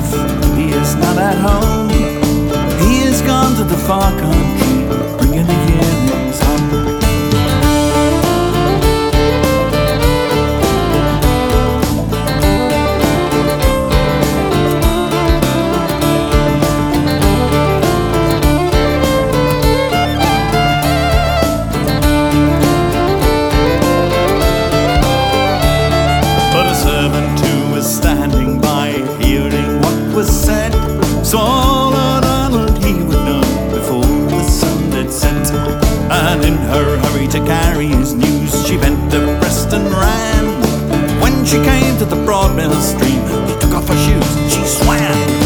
life. He is not at home. He is gone to the far country, bringing the yearlings home. Standing by, hearing what was said, so Lord Arnold he would know before the sun had set. And in her hurry to carry his news, she bent abreast and ran. When she came to the broad mill stream, he took off her shoes and she swam.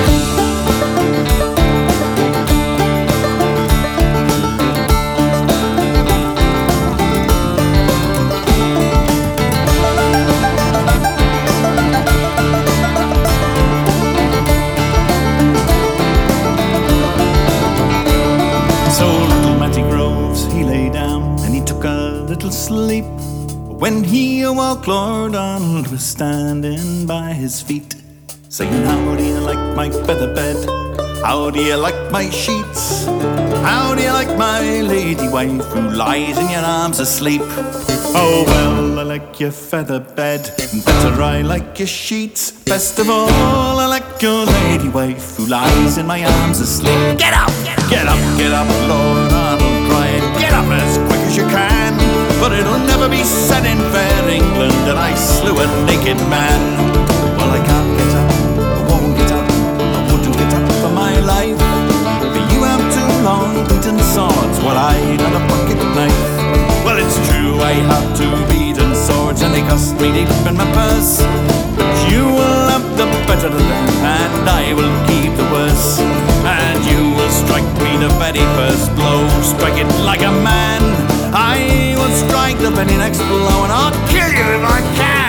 Sleep. When he awoke, Lord Arnold was standing by his feet, saying, how do you like my feather bed? How do you like my sheets? How do you like my lady wife who lies in your arms asleep? Oh well, I like your feather bed, better I like your sheets. Best of all, I like your lady wife who lies in my arms asleep. Get up! Get up! Get up, Lord Arnold cried. Get up as quick as you can, but it'll never be said in fair England that I slew a naked man. Well, I can't get up, I won't get up, I wouldn't get up for my life. For you have two long beaten swords, while I had a pocket knife. Well, it's true, I have two beaten swords, and they cost me deep in my purse. But you will have the better of them, and I will keep the worse. And you will strike me the very first blow, strike it like a man. I will strike the very next blow, and I'll kill you if I can.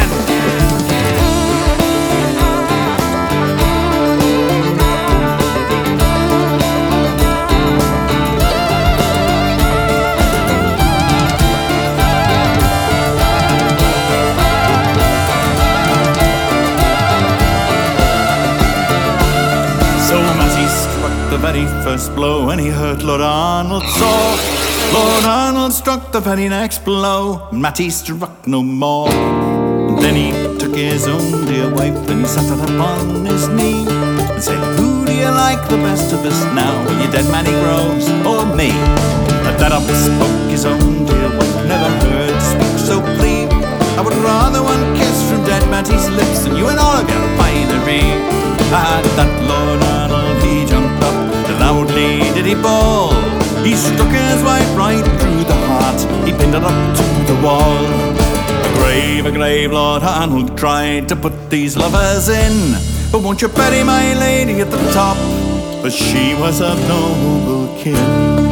So Matty struck the very first blow, and he hurt Lord Arnold sore. Lord Arnold struck the very next blow, Matty struck no more. And then he took his own dear wife, and he sat her upon his knee, and said, who do you like the best of us now, you dead Matty Groves or me? At that up spoke his own dear wife, never heard speak so clean. I would rather one kiss from dead Matty's lips than you and all of your finery. At that Lord Arnold he jumped up, and loudly did he bawl. He struck his wife right through the heart, he pinned her up to the wall. A grave, Lord Arnold tried to put these lovers in, but won't you bury my lady at the top, for she was of noble kin.